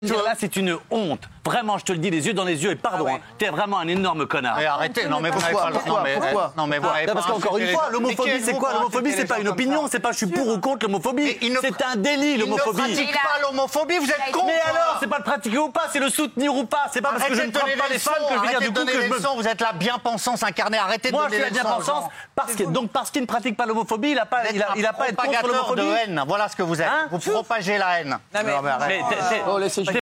Là, c'est une honte. Vraiment, je te le dis, les yeux dans les yeux, et pardon, t'es vraiment un énorme connard. Mais arrêtez, non mais pourquoi Non mais parce qu'encore une fois, l'homophobie, c'est quoi? L'homophobie, c'est pas une opinion, c'est pas je suis pour ou contre l'homophobie. C'est un délit, l'homophobie. Il ne pratique pas l'homophobie, vous êtes con. Mais alors, c'est pas le pratiquer ou pas, c'est le soutenir ou pas. C'est pas parce que je ne trompe pas les femmes que je vais dire du coup que je me... Vous êtes la bien-pensance incarnée, arrêtez de donner des leçons. Moi, je suis la bien-pensance, parce qu'il ne pratique pas l'homophobie, il a pas à être contre l'homophobie. De haine, voilà ce que vous êtes. Vous propagez la haine. Mais